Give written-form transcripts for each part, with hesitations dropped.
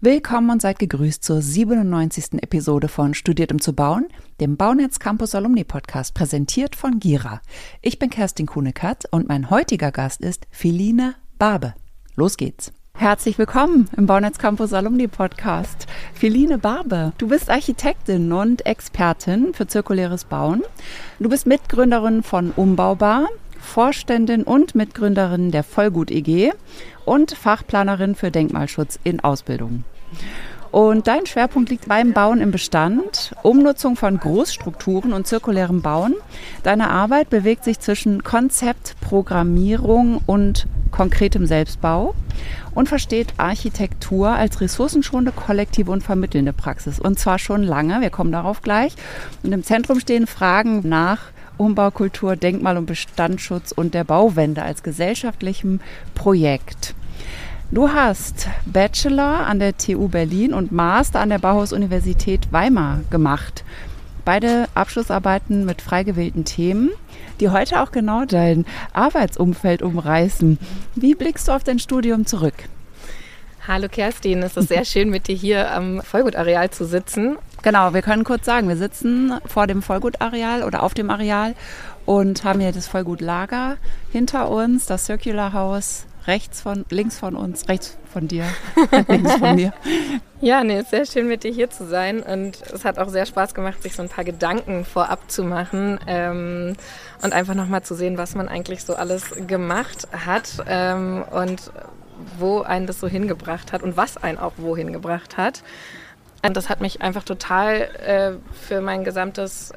Willkommen und seid gegrüßt zur 97. Episode von Studiert um zu bauen, dem Baunetz Campus Alumni Podcast, präsentiert von Gira. Ich bin Kerstin Kuhnekatz und mein heutiger Gast ist Philine Barbe. Los geht's. Herzlich willkommen im Baunetz Campus Alumni Podcast. Philine Barbe, du bist Architektin und Expertin für zirkuläres Bauen. Du bist Mitgründerin von Umbaubar, Vorständin und Mitgründerin der Vollgut EG und Fachplanerin für Denkmalschutz in Ausbildung. Und dein Schwerpunkt liegt beim Bauen im Bestand, Umnutzung von Großstrukturen und zirkulärem Bauen. Deine Arbeit bewegt sich zwischen Konzept, Programmierung und konkretem Selbstbau und versteht Architektur als ressourcenschonende, kollektive und vermittelnde Praxis. Und zwar schon lange, wir kommen darauf gleich. Und im Zentrum stehen Fragen nach Umbaukultur, Denkmal- und Bestandsschutz und der Bauwende als gesellschaftlichem Projekt. Du hast Bachelor an der TU Berlin und Master an der Bauhaus-Universität Weimar gemacht. Beide Abschlussarbeiten mit frei gewählten Themen, die heute auch genau dein Arbeitsumfeld umreißen. Wie blickst du auf dein Studium zurück? Hallo Kerstin, es ist sehr schön, mit dir hier am Vollgutareal zu sitzen. Genau, wir können kurz sagen, wir sitzen vor dem Vollgutareal oder auf dem Areal und haben hier das Vollgutlager hinter uns, das Circular House links von uns, rechts von dir, links von mir. Ja, ist sehr schön, mit dir hier zu sein und es hat auch sehr Spaß gemacht, sich so ein paar Gedanken vorab zu machen und einfach nochmal zu sehen, was man eigentlich so alles gemacht hat und wo einen das so hingebracht hat und was einen auch wohin gebracht hat. Und das hat mich einfach total für mein gesamtes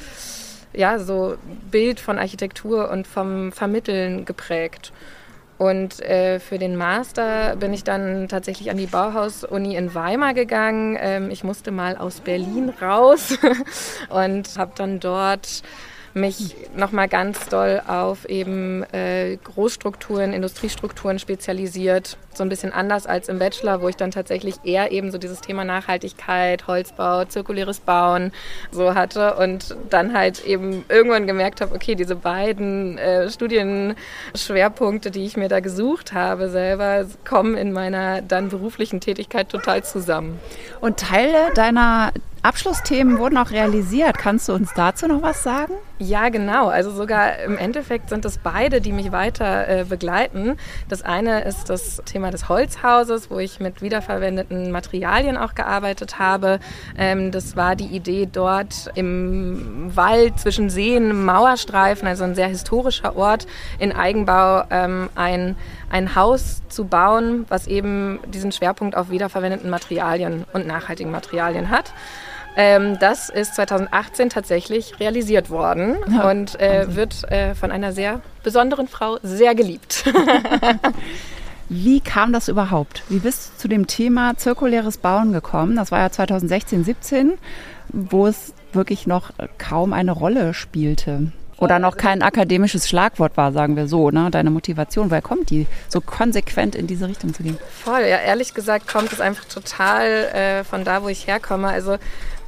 so Bild von Architektur und vom Vermitteln geprägt. Und für den Master bin ich dann tatsächlich an die Bauhaus-Uni in Weimar gegangen. Ich musste mal aus Berlin raus und habe dann dort mich nochmal ganz doll auf eben Großstrukturen, Industriestrukturen spezialisiert. So ein bisschen anders als im Bachelor, wo ich dann tatsächlich eher eben so dieses Thema Nachhaltigkeit, Holzbau, zirkuläres Bauen so hatte und dann halt eben irgendwann gemerkt habe, okay, diese beiden Studienschwerpunkte, die ich mir da gesucht habe selber, kommen in meiner dann beruflichen Tätigkeit total zusammen. Und Teile deiner Abschlussthemen wurden auch realisiert. Kannst du uns dazu noch was sagen? Ja, genau. Also sogar im Endeffekt sind es beide, die mich weiter begleiten. Das eine ist das Thema des Holzhauses, wo ich mit wiederverwendeten Materialien auch gearbeitet habe. Das war die Idee, dort im Wald zwischen Seen, Mauerstreifen, also ein sehr historischer Ort, in Eigenbau ein Haus zu bauen, was eben diesen Schwerpunkt auf wiederverwendeten Materialien und nachhaltigen Materialien hat. Das ist 2018 tatsächlich realisiert worden und wird von einer sehr besonderen Frau sehr geliebt. Wie kam das überhaupt? Wie bist du zu dem Thema zirkuläres Bauen gekommen? Das war ja 2016, 17, wo es wirklich noch kaum eine Rolle spielte. Oder noch kein akademisches Schlagwort war, sagen wir so, ne? Deine Motivation, woher kommt die, so konsequent in diese Richtung zu gehen? Voll, ja, ehrlich gesagt kommt es einfach total von da, wo ich herkomme. Also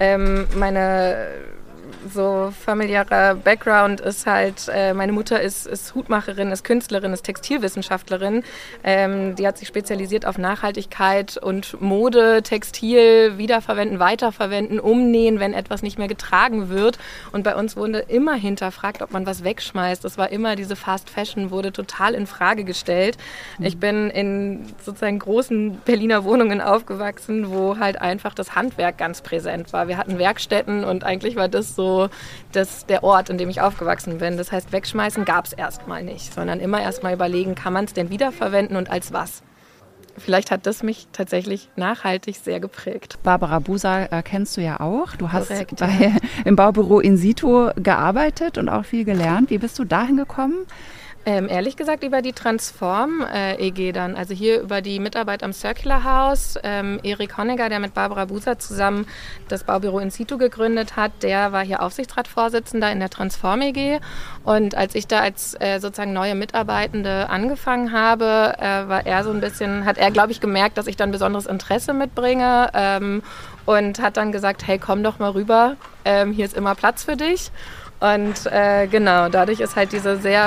meine so familiärer Background ist halt, meine Mutter ist Hutmacherin, ist Künstlerin, ist Textilwissenschaftlerin. Die hat sich spezialisiert auf Nachhaltigkeit und Mode, Textil, wiederverwenden, weiterverwenden, umnähen, wenn etwas nicht mehr getragen wird. Und bei uns wurde immer hinterfragt, ob man was wegschmeißt. Das war immer, diese Fast Fashion wurde total in Frage gestellt. Ich bin in sozusagen großen Berliner Wohnungen aufgewachsen, wo halt einfach das Handwerk ganz präsent war. Wir hatten Werkstätten und eigentlich war das so der Ort, in dem ich aufgewachsen bin. Das heißt, wegschmeißen gab es erstmal nicht, sondern immer erstmal überlegen, kann man es denn wiederverwenden und als was? Vielleicht hat das mich tatsächlich nachhaltig sehr geprägt. Barbara Buser kennst du ja auch. Du hast im Baubüro In Situ gearbeitet und auch viel gelernt. Wie bist du dahin gekommen? Ehrlich gesagt über die Transform EG dann, also hier über die Mitarbeit am Circular House. Erik Honegger, der mit Barbara Buser zusammen das Baubüro In Situ gegründet hat, der war hier Aufsichtsratsvorsitzender in der Transform EG. Und als ich da als sozusagen neue Mitarbeitende angefangen habe, war er so ein bisschen, hat er, glaube ich, gemerkt, dass ich dann besonderes Interesse mitbringe und hat dann gesagt, hey, komm doch mal rüber, hier ist immer Platz für dich. Und genau, dadurch ist halt diese sehr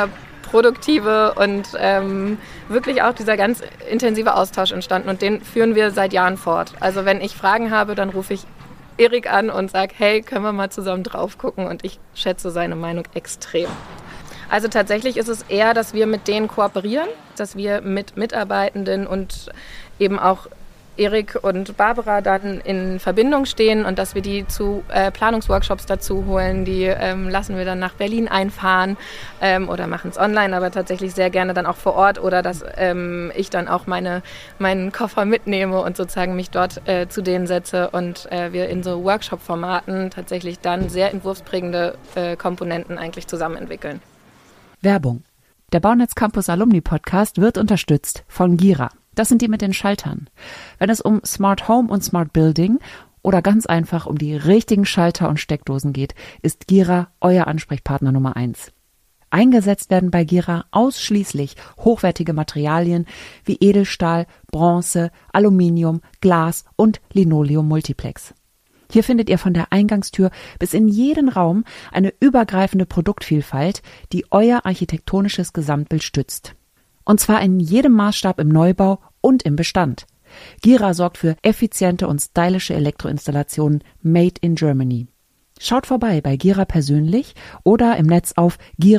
produktive und wirklich auch dieser ganz intensive Austausch entstanden und den führen wir seit Jahren fort. Also wenn ich Fragen habe, dann rufe ich Erik an und sage, hey, können wir mal zusammen drauf gucken, und ich schätze seine Meinung extrem. Also tatsächlich ist es eher, dass wir mit denen kooperieren, dass wir mit Mitarbeitenden und eben auch Erik und Barbara dann in Verbindung stehen und dass wir die zu Planungsworkshops dazu holen. Die lassen wir dann nach Berlin einfahren oder machen es online, aber tatsächlich sehr gerne dann auch vor Ort, oder dass ich dann auch meinen Koffer mitnehme und sozusagen mich dort zu denen setze und wir in so Workshop-Formaten tatsächlich dann sehr entwurfsprägende Komponenten eigentlich zusammen entwickeln. Werbung. Der Baunetz Campus Alumni Podcast wird unterstützt von Gira. Das sind die mit den Schaltern. Wenn es um Smart Home und Smart Building oder ganz einfach um die richtigen Schalter und Steckdosen geht, ist Gira euer Ansprechpartner Nummer 1. Eingesetzt werden bei Gira ausschließlich hochwertige Materialien wie Edelstahl, Bronze, Aluminium, Glas und Linoleum Multiplex. Hier findet ihr von der Eingangstür bis in jeden Raum eine übergreifende Produktvielfalt, die euer architektonisches Gesamtbild stützt. Und zwar in jedem Maßstab im Neubau und im Bestand. Gira sorgt für effiziente und stylische Elektroinstallationen made in Germany. Schaut vorbei bei Gira persönlich oder im Netz auf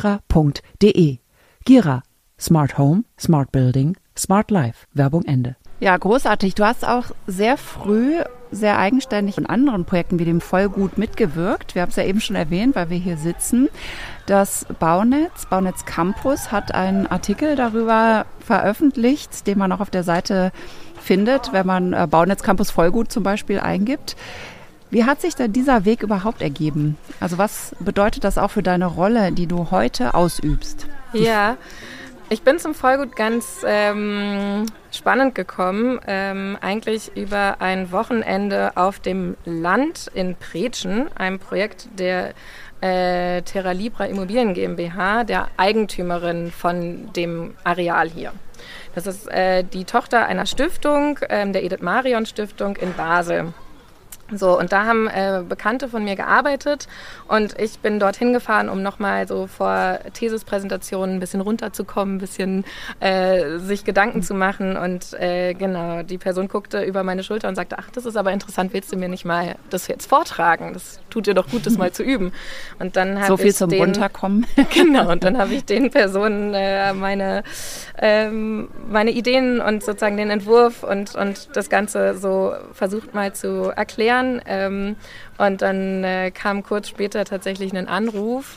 gira.de. Gira. Smart Home, Smart Building, Smart Life. Werbung Ende. Ja, großartig. Du hast auch sehr früh, sehr eigenständig in anderen Projekten wie dem Vollgut mitgewirkt. Wir haben es ja eben schon erwähnt, weil wir hier sitzen. Das Baunetz Campus hat einen Artikel darüber veröffentlicht, den man auch auf der Seite findet, wenn man Baunetz Campus Vollgut zum Beispiel eingibt. Wie hat sich denn dieser Weg überhaupt ergeben? Also was bedeutet das auch für deine Rolle, die du heute ausübst? Ja, ich bin zum Vollgut ganz spannend gekommen, eigentlich über ein Wochenende auf dem Land in Pretschen, einem Projekt der Terra Libra Immobilien GmbH, der Eigentümerin von dem Areal hier. Das ist die Tochter einer Stiftung, der Edith Marion Stiftung in Basel. So, und da haben Bekannte von mir gearbeitet und ich bin dorthin gefahren, um nochmal so vor Thesispräsentationen ein bisschen runterzukommen, ein bisschen sich Gedanken zu machen, und genau, die Person guckte über meine Schulter und sagte, ach, das ist aber interessant, willst du mir nicht mal das jetzt vortragen? Das tut dir doch gut, das mal zu üben. Und dann so viel zum Runterkommen. Genau, und dann habe ich den Personen meine Ideen und sozusagen den Entwurf und das Ganze so versucht mal zu erklären. Und dann kam kurz später tatsächlich ein Anruf,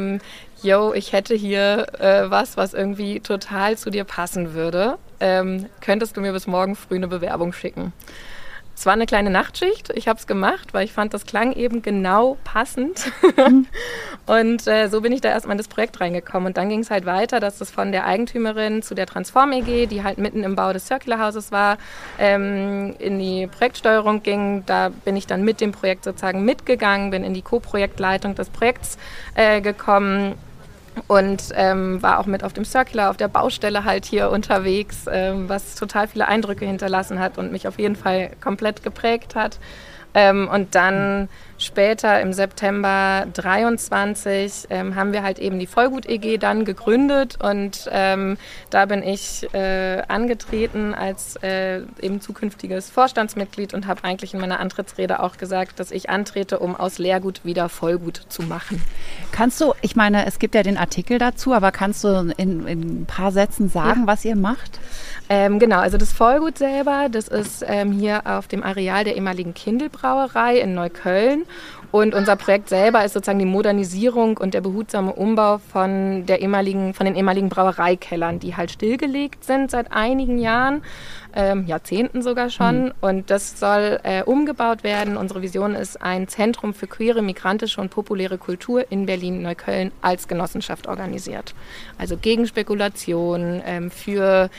ich hätte hier was irgendwie total zu dir passen würde. Könntest du mir bis morgen früh eine Bewerbung schicken? Es war eine kleine Nachtschicht. Ich habe es gemacht, weil ich fand, das klang eben genau passend. Und so bin ich da erstmal in das Projekt reingekommen. Und dann ging es halt weiter, dass es von der Eigentümerin zu der Transform EG, die halt mitten im Bau des Circular Houses war, in die Projektsteuerung ging. Da bin ich dann mit dem Projekt sozusagen mitgegangen, bin in die Co-Projektleitung des Projekts gekommen. Und war auch mit auf dem Circular, auf der Baustelle halt hier unterwegs, was total viele Eindrücke hinterlassen hat und mich auf jeden Fall komplett geprägt hat. Und dann später im September 23 haben wir halt eben die Vollgut EG dann gegründet, und da bin ich angetreten als eben zukünftiges Vorstandsmitglied und habe eigentlich in meiner Antrittsrede auch gesagt, dass ich antrete, um aus Leergut wieder Vollgut zu machen. Kannst du, ich meine, es gibt ja den Artikel dazu, aber kannst du in ein paar Sätzen sagen, was ihr macht? Genau, also das Vollgut selber, das ist hier auf dem Areal der ehemaligen Kindl-Brauerei in Neukölln. Und unser Projekt selber ist sozusagen die Modernisierung und der behutsame Umbau von den ehemaligen Brauereikellern, die halt stillgelegt sind seit einigen Jahren, Jahrzehnten sogar schon. Und das soll umgebaut werden. Unsere Vision ist ein Zentrum für queere, migrantische und populäre Kultur in Berlin-Neukölln als Genossenschaft organisiert. Also gegen Spekulation, für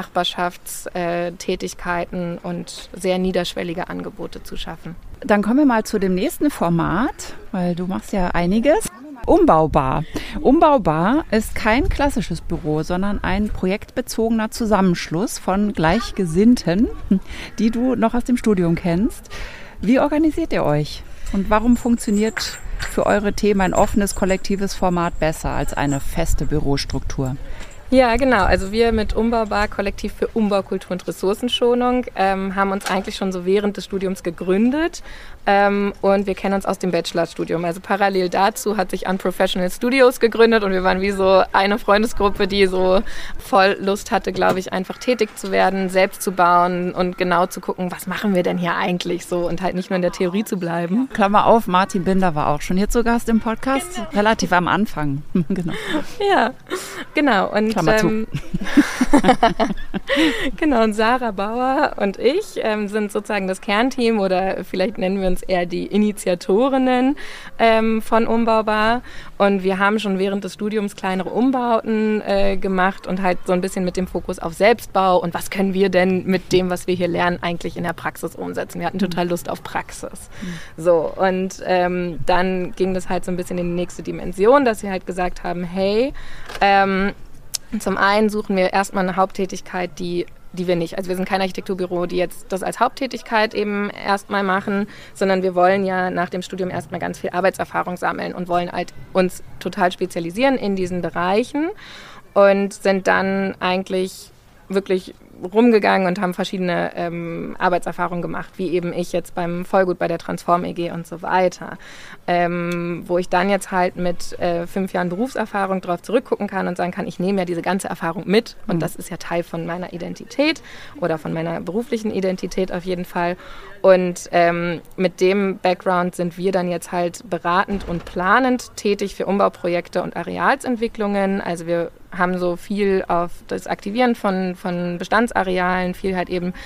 Nachbarschaftstätigkeiten und sehr niederschwellige Angebote zu schaffen. Dann kommen wir mal zu dem nächsten Format, weil du machst ja einiges. Umbaubar. Umbaubar ist kein klassisches Büro, sondern ein projektbezogener Zusammenschluss von Gleichgesinnten, die du noch aus dem Studium kennst. Wie organisiert ihr euch? Und warum funktioniert für eure Themen ein offenes, kollektives Format besser als eine feste Bürostruktur? Ja, genau. Also wir mit Umbaubar, Kollektiv für Umbau, Kultur und Ressourcenschonung, haben uns eigentlich schon so während des Studiums gegründet und wir kennen uns aus dem Bachelorstudium. Also parallel dazu hat sich Unprofessional Studios gegründet und wir waren wie so eine Freundesgruppe, die so voll Lust hatte, glaube ich, einfach tätig zu werden, selbst zu bauen und genau zu gucken, was machen wir denn hier eigentlich so und halt nicht nur in der Theorie zu bleiben. Klammer auf, Martin Binder war auch schon hier zu Gast im Podcast, genau. Relativ am Anfang. Genau. Ja, genau. Und Klammer zu. Genau, und Sarah Bauer und ich sind sozusagen das Kernteam oder vielleicht nennen wir uns eher die Initiatorinnen von Umbaubar. Und wir haben schon während des Studiums kleinere Umbauten gemacht und halt so ein bisschen mit dem Fokus auf Selbstbau und was können wir denn mit dem, was wir hier lernen, eigentlich in der Praxis umsetzen. Wir hatten total Lust auf Praxis. So, und dann ging das halt so ein bisschen in die nächste Dimension, dass wir halt gesagt haben, hey, zum einen suchen wir erstmal eine Haupttätigkeit, die wir nicht. Also wir sind kein Architekturbüro, die jetzt das als Haupttätigkeit eben erstmal machen, sondern wir wollen ja nach dem Studium erstmal ganz viel Arbeitserfahrung sammeln und wollen halt uns total spezialisieren in diesen Bereichen und sind dann eigentlich wirklich rumgegangen und haben verschiedene Arbeitserfahrungen gemacht, wie eben ich jetzt beim Vollgut bei der Transform EG und so weiter, wo ich dann jetzt halt mit 5 Jahren Berufserfahrung darauf zurückgucken kann und sagen kann, ich nehme ja diese ganze Erfahrung mit und das ist ja Teil von meiner Identität oder von meiner beruflichen Identität auf jeden Fall und mit dem Background sind wir dann jetzt halt beratend und planend tätig für Umbauprojekte und Arealsentwicklungen, also wir haben so viel auf das Aktivieren von Bestandsarealen, viel halt eben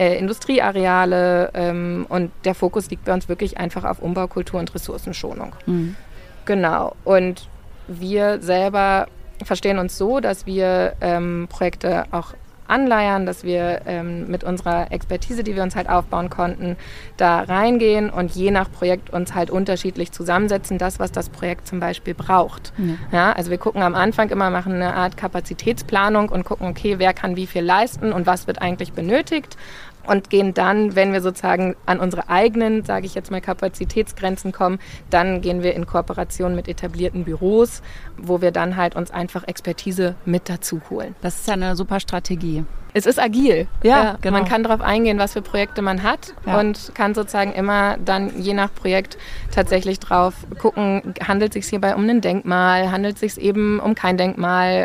Industrieareale und der Fokus liegt bei uns wirklich einfach auf Umbau, Kultur und Ressourcenschonung. Mhm. Genau. Und wir selber verstehen uns so, dass wir Projekte auch anleiern, dass wir mit unserer Expertise, die wir uns halt aufbauen konnten, da reingehen und je nach Projekt uns halt unterschiedlich zusammensetzen, das, was das Projekt zum Beispiel braucht. Ja, also wir gucken am Anfang immer, machen eine Art Kapazitätsplanung und gucken, okay, wer kann wie viel leisten und was wird eigentlich benötigt und gehen dann, wenn wir sozusagen an unsere eigenen, sage ich jetzt mal, Kapazitätsgrenzen kommen, dann gehen wir in Kooperation mit etablierten Büros, wo wir dann halt uns einfach Expertise mit dazu holen. Das ist ja eine super Strategie. Es ist agil. Ja, genau. Man kann darauf eingehen, was für Projekte man hat und kann sozusagen immer dann je nach Projekt tatsächlich drauf gucken, handelt es sich hierbei um ein Denkmal, handelt es sich eben um kein Denkmal,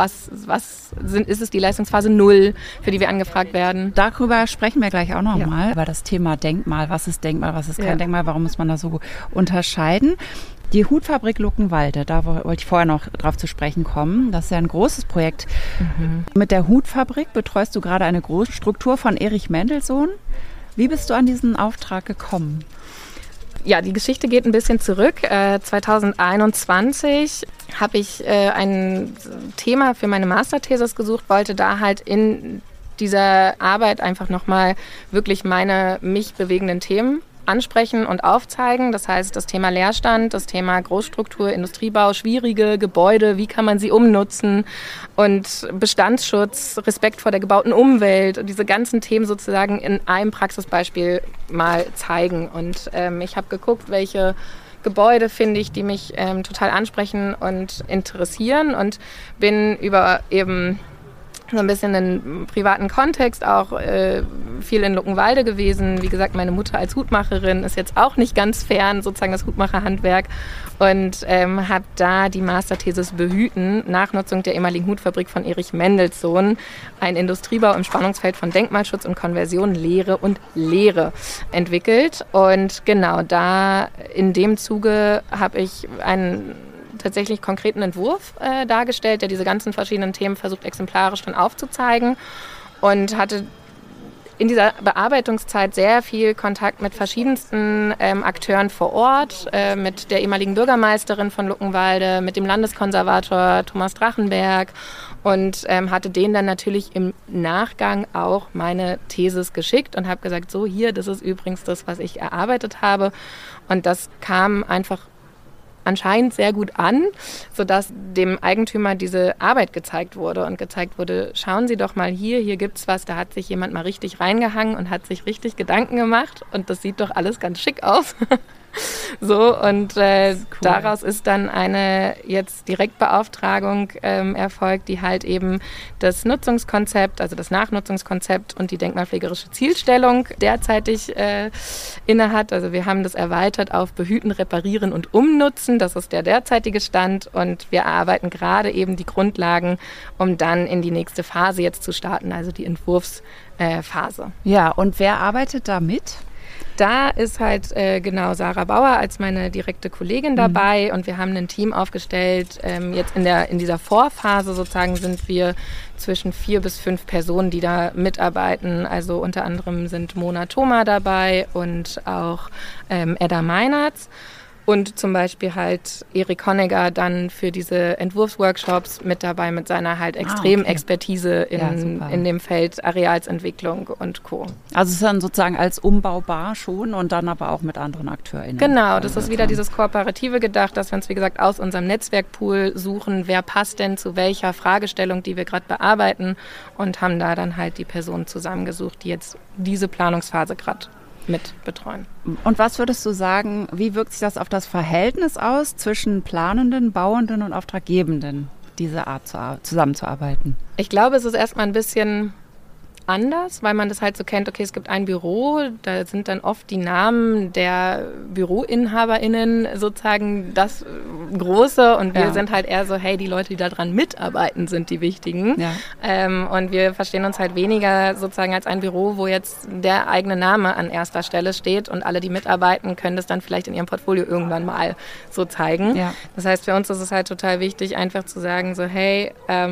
ist es die Leistungsphase 0, für die wir angefragt werden? Darüber sprechen wir gleich auch nochmal, über das Thema Denkmal, was ist kein Denkmal, warum muss man da so unterscheiden? Die Hutfabrik Luckenwalde, da wollte ich vorher noch drauf zu sprechen kommen. Das ist ja ein großes Projekt. Mhm. Mit der Hutfabrik betreust du gerade eine große Struktur von Erich Mendelssohn. Wie bist du an diesen Auftrag gekommen? Ja, die Geschichte geht ein bisschen zurück. 2021 habe ich ein Thema für meine Masterthesis gesucht, wollte da halt in dieser Arbeit einfach nochmal wirklich mich bewegenden Themen ansprechen und aufzeigen. Das heißt, das Thema Leerstand, das Thema Großstruktur, Industriebau, schwierige Gebäude, wie kann man sie umnutzen und Bestandsschutz, Respekt vor der gebauten Umwelt und diese ganzen Themen sozusagen in einem Praxisbeispiel mal zeigen. Und ich habe geguckt, welche Gebäude finde ich, die mich total ansprechen und interessieren und bin über eben so ein bisschen einen privaten Kontext, auch viel in Luckenwalde gewesen. Wie gesagt, meine Mutter als Hutmacherin ist jetzt auch nicht ganz fern, sozusagen das Hutmacherhandwerk. Und habe da die Masterthesis Behüten, Nachnutzung der ehemaligen Hutfabrik von Erich Mendelssohn, ein Industriebau im Spannungsfeld von Denkmalschutz und Konversion, Lehre und Lehre entwickelt. Und genau, da in dem Zuge habe ich einen tatsächlich konkreten Entwurf dargestellt, der diese ganzen verschiedenen Themen versucht, exemplarisch dann aufzuzeigen und hatte in dieser Bearbeitungszeit sehr viel Kontakt mit verschiedensten Akteuren vor Ort, mit der ehemaligen Bürgermeisterin von Luckenwalde, mit dem Landeskonservator Thomas Drachenberg und hatte denen dann natürlich im Nachgang auch meine Thesis geschickt und habe gesagt, so hier, das ist übrigens das, was ich erarbeitet habe und das kam einfach anscheinend sehr gut an, sodass dem Eigentümer diese Arbeit gezeigt wurde und gezeigt wurde, schauen Sie doch mal hier gibt's was, da hat sich jemand mal richtig reingehangen und hat sich richtig Gedanken gemacht und das sieht doch alles ganz schick aus. So, und daraus ist dann eine jetzt Direktbeauftragung erfolgt, die halt eben das Nutzungskonzept, also das Nachnutzungskonzept und die denkmalpflegerische Zielstellung derzeitig innehat. Also wir haben das erweitert auf Behüten, Reparieren und Umnutzen. Das ist der derzeitige Stand und wir erarbeiten gerade eben die Grundlagen, um dann in die nächste Phase jetzt zu starten, also die Entwurfsphase. Ja, und wer arbeitet da mit? Da ist halt genau Sarah Bauer als meine direkte Kollegin dabei und wir haben ein Team aufgestellt. Jetzt in dieser Vorphase sozusagen sind wir zwischen 4 bis 5 Personen, die da mitarbeiten. Also unter anderem sind Mona Thoma dabei und auch Edda Meinertz. Und zum Beispiel halt Erik Honegger dann für diese Entwurfsworkshops mit dabei mit seiner halt extremen Expertise in dem Feld Arealsentwicklung und Co. Also es ist dann sozusagen als umbaubar schon und dann aber auch mit anderen AkteurInnen. Genau, das ist wieder dieses Kooperative gedacht, dass wir uns wie gesagt aus unserem Netzwerkpool suchen, wer passt denn zu welcher Fragestellung, die wir gerade bearbeiten und haben da dann halt die Personen zusammengesucht, die jetzt diese Planungsphase gerade mit betreuen. Und was würdest du sagen, wie wirkt sich das auf das Verhältnis aus zwischen Planenden, Bauenden und Auftraggebenden, diese Art zusammenzuarbeiten? Ich glaube, es ist erstmal ein bisschen anders, weil man das halt so kennt, okay, es gibt ein Büro, da sind dann oft die Namen der BüroinhaberInnen sozusagen das Große und wir sind halt eher so, hey, die Leute, die da dran mitarbeiten, sind die Wichtigen. Ja. Und wir verstehen uns halt weniger sozusagen als ein Büro, wo jetzt der eigene Name an erster Stelle steht und alle, die mitarbeiten, können das dann vielleicht in ihrem Portfolio irgendwann mal so zeigen. Ja. Das heißt, für uns ist es halt total wichtig, einfach zu sagen, so, hey,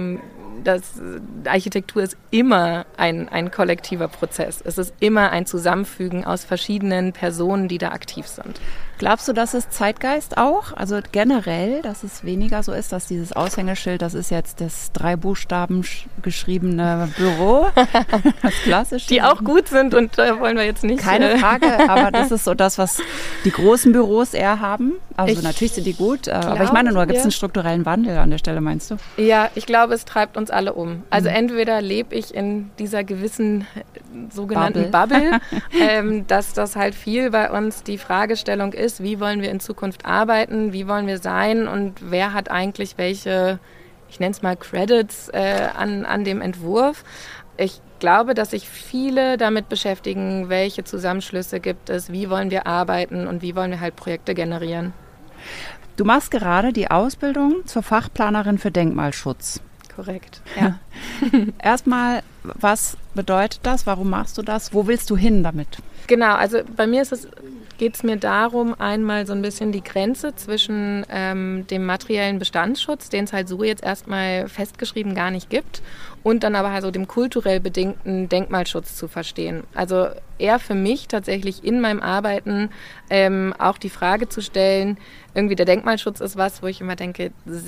Architektur ist immer ein kollektiver Prozess. Es ist immer ein Zusammenfügen aus verschiedenen Personen, die da aktiv sind. Glaubst du, das ist Zeitgeist auch? Also generell, dass es weniger so ist, dass dieses Aushängeschild, das ist jetzt das 3 Buchstaben geschriebene Büro, das klassische. Die auch gut sind und da wollen wir jetzt nicht... Keine Frage, aber das ist so das, was die großen Büros eher haben. Also natürlich sind die gut, aber ich meine nur, gibt es einen strukturellen Wandel an der Stelle, meinst du? Ja, ich glaube, es treibt uns alle um. Also entweder lebe ich in dieser gewissen sogenannten Bubble, dass das halt viel bei uns die Fragestellung ist, wie wollen wir in Zukunft arbeiten, wie wollen wir sein und wer hat eigentlich welche, ich nenne es mal Credits an dem Entwurf. Ich glaube, dass sich viele damit beschäftigen, welche Zusammenschlüsse gibt es, wie wollen wir arbeiten und wie wollen wir halt Projekte generieren. Du machst gerade die Ausbildung zur Fachplanerin für Denkmalschutz. Korrekt, ja. Erstmal, was bedeutet das? Warum machst du das? Wo willst du hin damit? Genau, also bei mir geht es mir darum, einmal so ein bisschen die Grenze zwischen dem materiellen Bestandsschutz, den es halt so jetzt erstmal festgeschrieben gar nicht gibt, und dann aber also dem kulturell bedingten Denkmalschutz zu verstehen. Also eher für mich tatsächlich in meinem Arbeiten auch die Frage zu stellen, irgendwie der Denkmalschutz ist was, wo ich immer denke,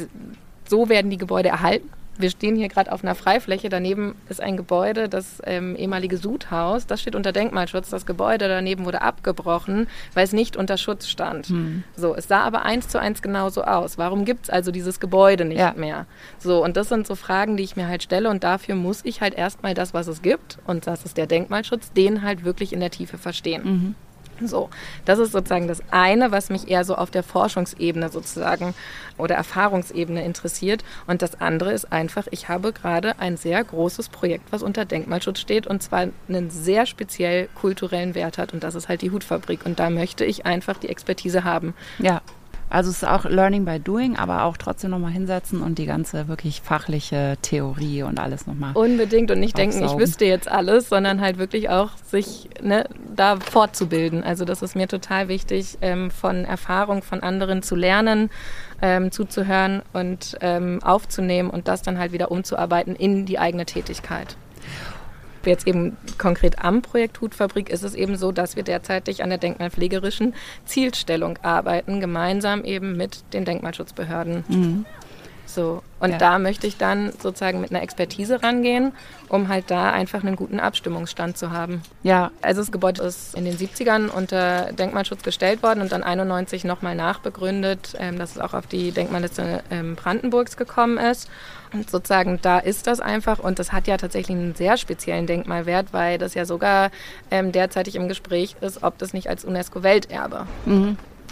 so werden die Gebäude erhalten. Wir stehen hier gerade auf einer Freifläche, daneben ist ein Gebäude, das ehemalige Sudhaus, das steht unter Denkmalschutz. Das Gebäude daneben wurde abgebrochen, weil es nicht unter Schutz stand. So, es sah aber 1:1 genauso aus. Warum gibt es also dieses Gebäude nicht mehr? So, und das sind so Fragen, die ich mir halt stelle und dafür muss ich halt erstmal das, was es gibt, und das ist der Denkmalschutz, den halt wirklich in der Tiefe verstehen. So, das ist sozusagen das eine, was mich eher so auf der Forschungsebene sozusagen oder Erfahrungsebene interessiert. Und das andere ist einfach, ich habe gerade ein sehr großes Projekt, was unter Denkmalschutz steht und zwar einen sehr speziell kulturellen Wert hat. Und das ist halt die Hutfabrik. Und da möchte ich einfach die Expertise haben. Ja. Also es ist auch Learning by Doing, aber auch trotzdem nochmal hinsetzen und die ganze wirklich fachliche Theorie und alles nochmal unbedingt und nicht denken, ich wüsste jetzt alles, sondern halt wirklich auch sich da fortzubilden. Also das ist mir total wichtig, von Erfahrung von anderen zu lernen, zuzuhören und aufzunehmen und das dann halt wieder umzuarbeiten in die eigene Tätigkeit. Jetzt eben konkret am Projekt Hutfabrik ist es eben so, dass wir derzeitig an der denkmalpflegerischen Zielstellung arbeiten, gemeinsam eben mit den Denkmalschutzbehörden. So, und da möchte ich dann sozusagen mit einer Expertise rangehen, um halt da einfach einen guten Abstimmungsstand zu haben. Ja, also das Gebäude ist in den 70ern unter Denkmalschutz gestellt worden und dann 91 nochmal nachbegründet, dass es auch auf die Denkmalliste Brandenburgs gekommen ist. Und sozusagen da ist das einfach und das hat ja tatsächlich einen sehr speziellen Denkmalwert, weil das ja sogar derzeitig im Gespräch ist, ob das nicht als UNESCO-Welterbe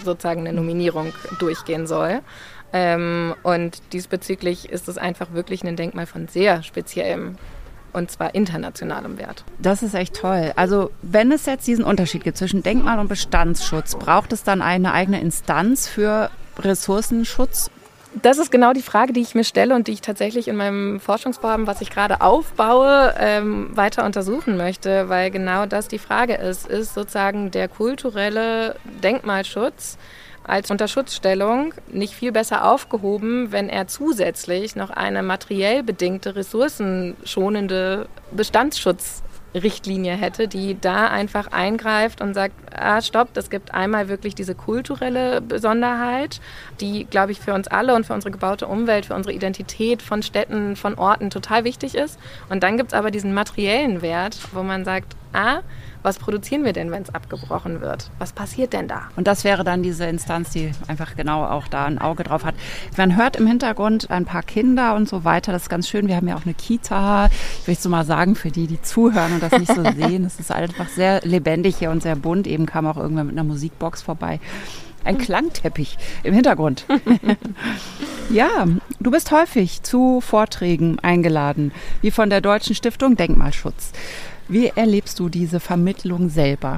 sozusagen eine Nominierung durchgehen soll. Und diesbezüglich ist es einfach wirklich ein Denkmal von sehr speziellem und zwar internationalem Wert. Das ist echt toll. Also wenn es jetzt diesen Unterschied gibt zwischen Denkmal- und Bestandsschutz, braucht es dann eine eigene Instanz für Ressourcenschutz? Das ist genau die Frage, die ich mir stelle und die ich tatsächlich in meinem Forschungsvorhaben, was ich gerade aufbaue, weiter untersuchen möchte, weil genau das die Frage ist sozusagen der kulturelle Denkmalschutz als Unterschutzstellung nicht viel besser aufgehoben, wenn er zusätzlich noch eine materiell bedingte, ressourcenschonende Bestandsschutzrichtlinie hätte, die da einfach eingreift und sagt, stopp, es gibt einmal wirklich diese kulturelle Besonderheit, die, glaube ich, für uns alle und für unsere gebaute Umwelt, für unsere Identität von Städten, von Orten total wichtig ist. Und dann gibt es aber diesen materiellen Wert, wo man sagt, was produzieren wir denn, wenn es abgebrochen wird? Was passiert denn da? Und das wäre dann diese Instanz, die einfach genau auch da ein Auge drauf hat. Man hört im Hintergrund ein paar Kinder und so weiter. Das ist ganz schön. Wir haben ja auch eine Kita. Ich will es so mal sagen, für die zuhören und das nicht so sehen. Es ist einfach sehr lebendig hier und sehr bunt. Eben kam auch irgendwann mit einer Musikbox vorbei. Ein Klangteppich im Hintergrund. Ja, du bist häufig zu Vorträgen eingeladen, wie von der Deutschen Stiftung Denkmalschutz. Wie erlebst du diese Vermittlung selber?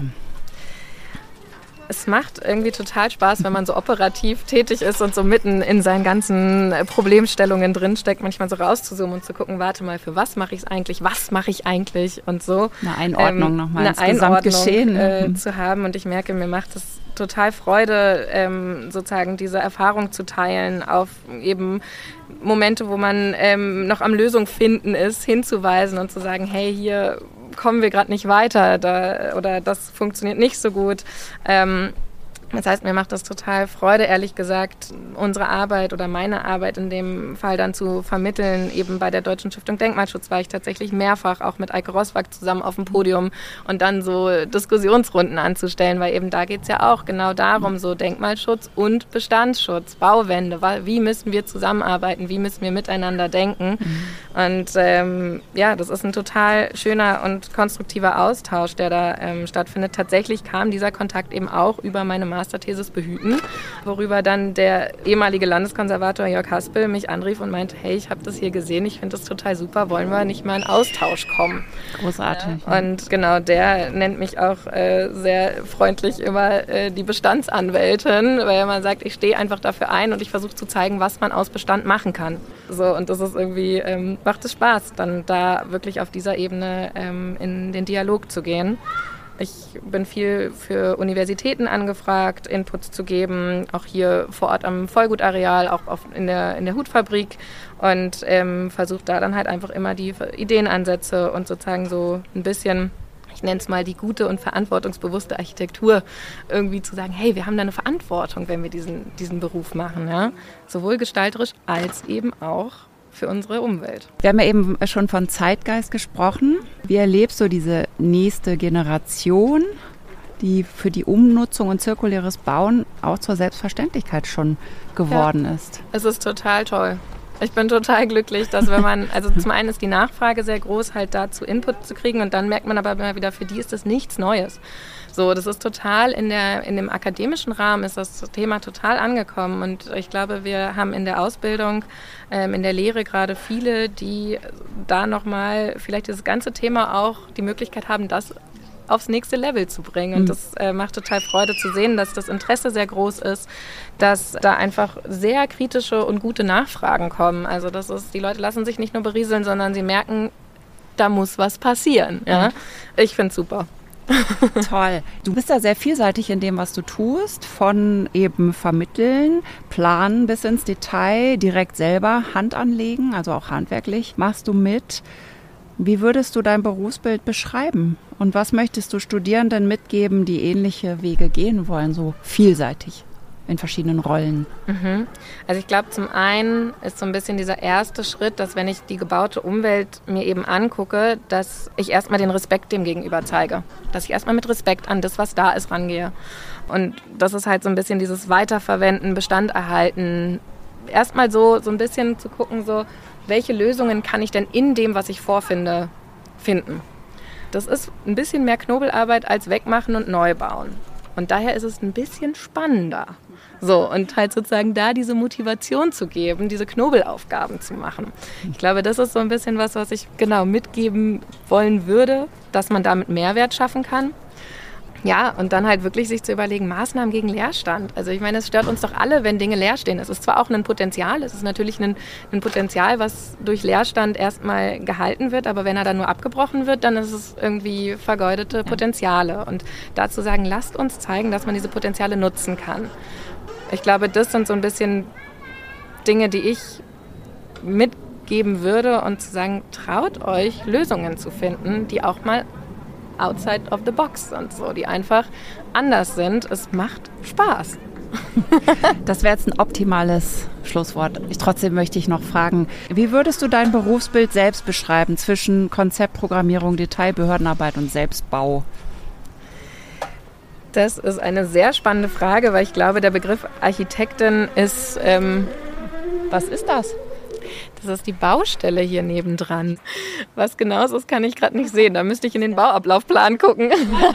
Es macht irgendwie total Spaß, wenn man so operativ tätig ist und so mitten in seinen ganzen Problemstellungen drinsteckt, manchmal so rauszuzoomen und zu gucken, warte mal, für was mache ich es eigentlich, was mache ich eigentlich und so. Eine Einordnung nochmal ins Gesamtgeschehen zu haben und ich merke, mir macht es total Freude, sozusagen diese Erfahrung zu teilen, auf eben Momente, wo man noch am Lösung finden ist, hinzuweisen und zu sagen, hey, hier kommen wir gerade nicht weiter oder das funktioniert nicht so gut. Das heißt, mir macht das total Freude, ehrlich gesagt, unsere Arbeit oder meine Arbeit in dem Fall dann zu vermitteln. Eben bei der Deutschen Stiftung Denkmalschutz war ich tatsächlich mehrfach auch mit Eike Roswag zusammen auf dem Podium und dann so Diskussionsrunden anzustellen, weil eben da geht es ja auch genau darum, so Denkmalschutz und Bestandsschutz, Bauwende, wie müssen wir zusammenarbeiten, wie müssen wir miteinander denken. Und das ist ein total schöner und konstruktiver Austausch, der da stattfindet. Tatsächlich kam dieser Kontakt eben auch über meine Masterthesis Behüten, worüber dann der ehemalige Landeskonservator Jörg Haspel mich anrief und meinte, hey, ich habe das hier gesehen, ich finde das total super, wollen wir nicht mal in Austausch kommen? Großartig. Und genau, der nennt mich auch sehr freundlich immer die Bestandsanwältin, weil er mal sagt, ich stehe einfach dafür ein und ich versuche zu zeigen, was man aus Bestand machen kann. So, und das ist irgendwie, macht es Spaß, dann da wirklich auf dieser Ebene in den Dialog zu gehen. Ich bin viel für Universitäten angefragt, Inputs zu geben, auch hier vor Ort am Vollgutareal, auch in der Hutfabrik und versuche da dann halt einfach immer die Ideenansätze und sozusagen so ein bisschen, ich nenne es mal die gute und verantwortungsbewusste Architektur, irgendwie zu sagen, hey, wir haben da eine Verantwortung, wenn wir diesen Beruf machen, ja? Sowohl gestalterisch als eben auch für unsere Umwelt. Wir haben ja eben schon von Zeitgeist gesprochen. Wie erlebst du diese nächste Generation, die für die Umnutzung und zirkuläres Bauen auch zur Selbstverständlichkeit schon geworden ist? Es ist total toll. Ich bin total glücklich, dass also zum einen ist die Nachfrage sehr groß, halt dazu Input zu kriegen und dann merkt man aber immer wieder, für die ist das nichts Neues. So, das ist total in dem akademischen Rahmen ist das Thema total angekommen und ich glaube, wir haben in der Ausbildung, in der Lehre gerade viele, die da nochmal vielleicht dieses ganze Thema auch die Möglichkeit haben, das aufs nächste Level zu bringen. Und das macht total Freude zu sehen, dass das Interesse sehr groß ist, dass da einfach sehr kritische und gute Nachfragen kommen. Also die Leute lassen sich nicht nur berieseln, sondern sie merken, da muss was passieren. Ja? Ich finde es super. Toll. Du bist da sehr vielseitig in dem, was du tust, von eben vermitteln, planen bis ins Detail, direkt selber Hand anlegen, also auch handwerklich machst du mit. Wie würdest du dein Berufsbild beschreiben? Und was möchtest du Studierenden mitgeben, die ähnliche Wege gehen wollen, so vielseitig in verschiedenen Rollen? Also ich glaube, zum einen ist so ein bisschen dieser erste Schritt, dass wenn ich die gebaute Umwelt mir eben angucke, dass ich erstmal den Respekt dem gegenüber zeige. Dass ich erstmal mit Respekt an das, was da ist, rangehe. Und das ist halt so ein bisschen dieses Weiterverwenden, Bestand erhalten. Erstmal so ein bisschen zu gucken, so welche Lösungen kann ich denn in dem, was ich vorfinde, finden. Das ist ein bisschen mehr Knobelarbeit als wegmachen und neu bauen. Und daher ist es ein bisschen spannender. So, und halt sozusagen da diese Motivation zu geben, diese Knobelaufgaben zu machen. Ich glaube, das ist so ein bisschen was ich genau mitgeben wollen würde, dass man damit Mehrwert schaffen kann. Ja, und dann halt wirklich sich zu überlegen, Maßnahmen gegen Leerstand. Also ich meine, es stört uns doch alle, wenn Dinge leer stehen. Es ist zwar auch ein Potenzial, es ist natürlich ein Potenzial, was durch Leerstand erstmal gehalten wird, aber wenn er dann nur abgebrochen wird, dann ist es irgendwie vergeudete Potenziale. Und dazu sagen, lasst uns zeigen, dass man diese Potenziale nutzen kann. Ich glaube, das sind so ein bisschen Dinge, die ich mitgeben würde und zu sagen, traut euch, Lösungen zu finden, die auch mal outside of the box sind, so, die einfach anders sind. Es macht Spaß. Das wäre jetzt ein optimales Schlusswort. Trotzdem möchte ich noch fragen, wie würdest du dein Berufsbild selbst beschreiben zwischen Konzeptprogrammierung, Detailbehördenarbeit und Selbstbau? Das ist eine sehr spannende Frage, weil ich glaube, der Begriff Architektin ist... was ist das? Das ist die Baustelle hier nebendran. Was genau es ist, kann ich gerade nicht sehen. Da müsste ich in den Bauablaufplan gucken.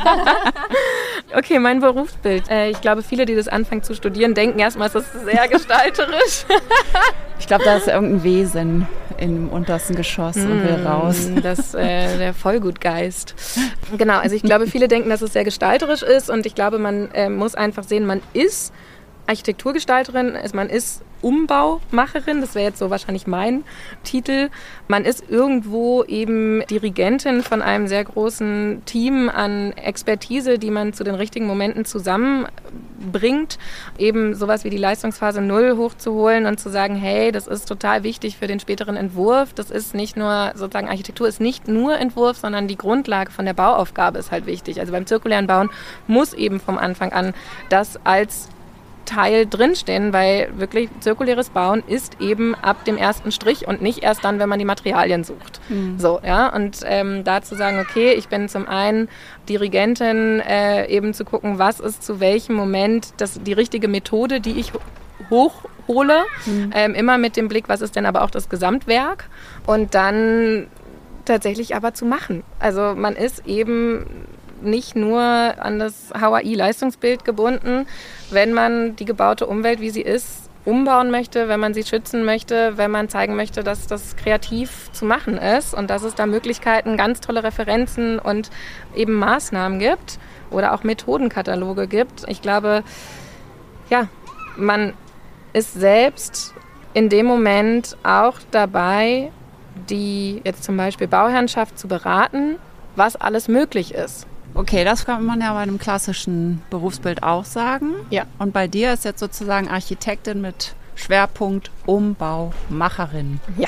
Okay, mein Berufsbild. Ich glaube, viele, die das anfangen zu studieren, denken erstmal, es ist sehr gestalterisch. Ich glaube, da ist irgendein Wesen im untersten Geschoss und will raus. Der Vollgutgeist. Genau, also ich glaube, viele denken, dass es sehr gestalterisch ist und ich glaube, man muss einfach sehen, man ist Architekturgestalterin, man ist Umbaumacherin, das wäre jetzt so wahrscheinlich mein Titel. Man ist irgendwo eben Dirigentin von einem sehr großen Team an Expertise, die man zu den richtigen Momenten zusammenbringt. Eben sowas wie die Leistungsphase 0 hochzuholen und zu sagen, hey, das ist total wichtig für den späteren Entwurf. Das ist nicht nur, sozusagen Architektur ist nicht nur Entwurf, sondern die Grundlage von der Bauaufgabe ist halt wichtig. Also beim zirkulären Bauen muss eben vom Anfang an das als Teil drinstehen, weil wirklich zirkuläres Bauen ist eben ab dem ersten Strich und nicht erst dann, wenn man die Materialien sucht. So, ja, und da zu sagen, okay, ich bin zum einen Dirigentin, eben zu gucken, was ist zu welchem Moment die richtige Methode, die ich hochhole, immer mit dem Blick, was ist denn aber auch das Gesamtwerk und dann tatsächlich aber zu machen. Also man ist eben nicht nur an das HAI-Leistungsbild gebunden, wenn man die gebaute Umwelt, wie sie ist, umbauen möchte, wenn man sie schützen möchte, wenn man zeigen möchte, dass das kreativ zu machen ist und dass es da Möglichkeiten, ganz tolle Referenzen und eben Maßnahmen gibt oder auch Methodenkataloge gibt. Ich glaube, ja, man ist selbst in dem Moment auch dabei, die jetzt zum Beispiel Bauherrenschaft zu beraten, was alles möglich ist. Okay, das kann man ja bei einem klassischen Berufsbild auch sagen. Ja. Und bei dir ist jetzt sozusagen Architektin mit Schwerpunkt Umbaumacherin. Ja.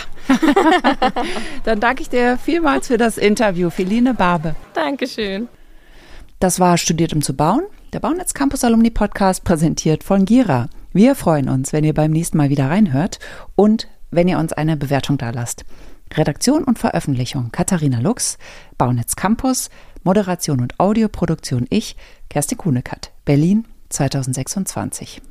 Dann danke ich dir vielmals für das Interview, Feline Barbe. Dankeschön. Das war Studiert um zu bauen, der Baunetz Campus Alumni Podcast, präsentiert von Gira. Wir freuen uns, wenn ihr beim nächsten Mal wieder reinhört und wenn ihr uns eine Bewertung dalasst. Redaktion und Veröffentlichung Katharina Lux, Baunetz Campus, Moderation und Audioproduktion ich, Kerstin Kuhnekert, Berlin 2026.